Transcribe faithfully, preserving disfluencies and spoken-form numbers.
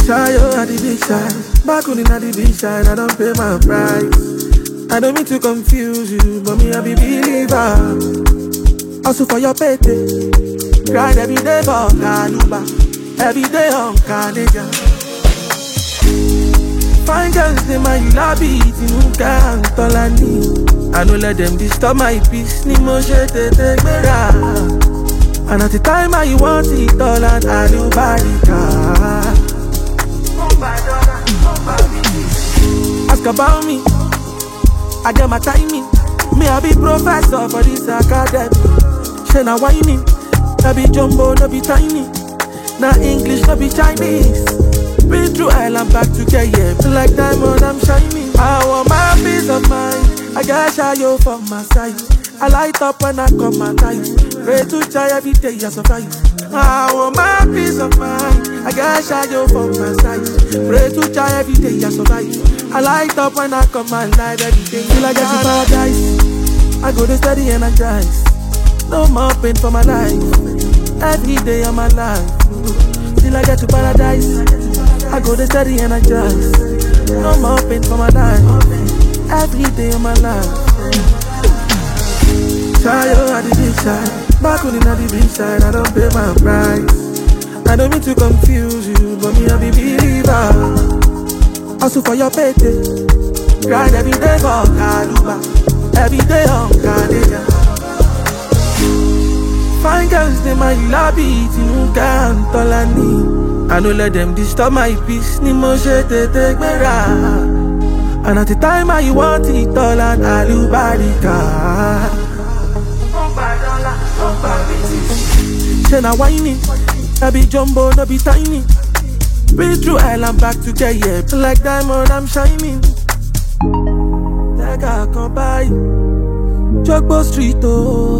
Chayo at the big side, back on in at the big side, I don't pay my price. I don't mean to confuse you, but me a be believer. Also for your payday, grind every day for Kaluba, every day on Canada. Fine girls, they my lobby, Tinuka and Tolani. I don't let them disturb my peace, ni mo she te take me ra. And at the time I want it all and I do barika. Ask about me, I get my timing. Me I be professor for this academy. She na whining, no be jumbo, no be tiny. Na English, no be Chinese. Been through hell and back to get here. Feel like diamond, I'm shining. I want my peace of mind. I got Shayo from my side. I light up when I come my time. Pray to try every day, I survive. I want my peace of mind. I got Shayo from my side. Pray to try every day, I survive. I light up when I come my life every day. Feel like I get to paradise. I go to steady and I rise. No more pain for my life. Every day of my life. Till I get to paradise. I go to steady and I rise. No more pain for my life. Every day of my life. Chayo at the big side, back on in at the big side, I don't pay my price. I don't mean to confuse you, but me a be believer. Also for your payday, grind every day for Kaluba, every day on Canada. Fine girls, they my lobby, Tinuka and Tolani. I don't let them disturb my peace, ni mo she te take me ra. And at the time I want it all and I do barika. She na whining, no be jumbo, no be tiny. Been through hell and back to get here. Feel like diamond, I'm shining. Take a come by Jogbo Street, oh.